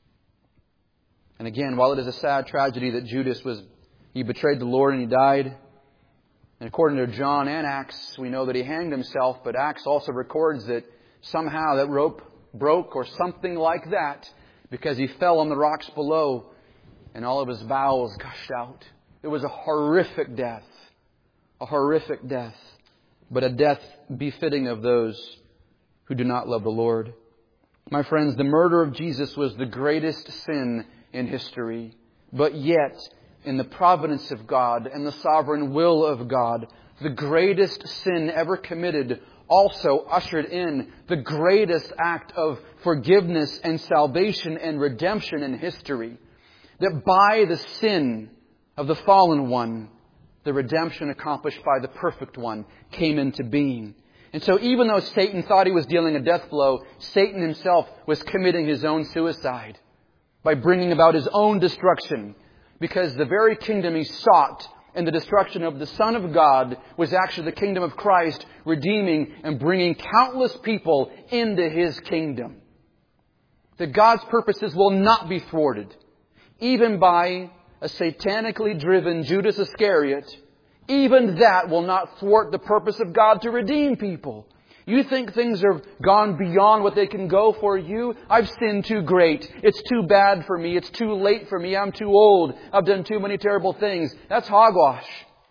And again, while it is a sad tragedy that he betrayed the Lord and he died, and according to John and Acts, we know that he hanged himself, but Acts also records that somehow that rope broke or something like that, because he fell on the rocks below and all of his bowels gushed out. It was a horrific death. A horrific death. But a death befitting of those who do not love the Lord. My friends, the murder of Jesus was the greatest sin in history. But yet, in the providence of God and the sovereign will of God, the greatest sin ever committed also ushered in the greatest act of forgiveness and salvation and redemption in history. That by the sin of the fallen one, the redemption accomplished by the perfect one came into being. And so even though Satan thought he was dealing a death blow, Satan himself was committing his own suicide by bringing about his own destruction. Because the very kingdom he sought and the destruction of the Son of God was actually the kingdom of Christ, redeeming and bringing countless people into His kingdom. That God's purposes will not be thwarted, even by a satanically driven Judas Iscariot. Even that will not thwart the purpose of God to redeem people. You think things have gone beyond what they can go for you? I've sinned too great. It's too bad for me. It's too late for me. I'm too old. I've done too many terrible things. That's hogwash.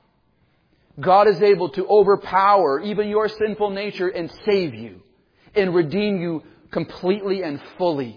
God is able to overpower even your sinful nature and save you and redeem you completely and fully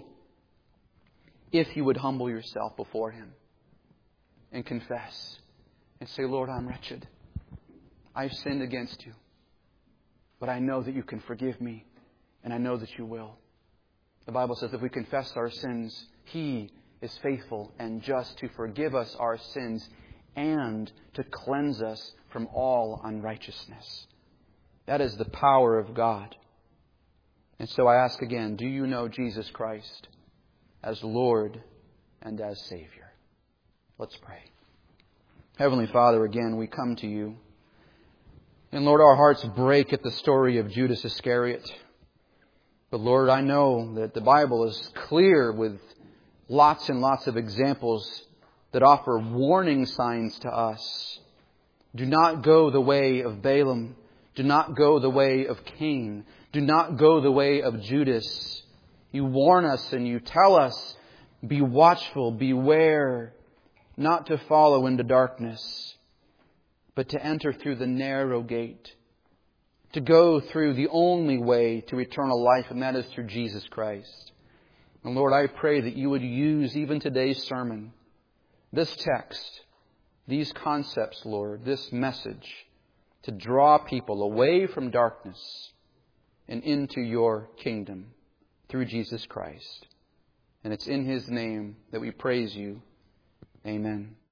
if you would humble yourself before Him and confess and say, Lord, I'm wretched. I've sinned against you. But I know that you can forgive me, and I know that you will. The Bible says if we confess our sins, He is faithful and just to forgive us our sins and to cleanse us from all unrighteousness. That is the power of God. And so I ask again, do you know Jesus Christ as Lord and as Savior? Let's pray. Heavenly Father, again, we come to you. And Lord, our hearts break at the story of Judas Iscariot. But Lord, I know that the Bible is clear with lots and lots of examples that offer warning signs to us. Do not go the way of Balaam. Do not go the way of Cain. Do not go the way of Judas. You warn us and you tell us, be watchful, beware, not to follow into darkness, but to enter through the narrow gate, to go through the only way to eternal life, and that is through Jesus Christ. And Lord, I pray that you would use even today's sermon, this text, these concepts, Lord, this message, to draw people away from darkness and into your kingdom through Jesus Christ. And it's in His name that we praise you. Amen.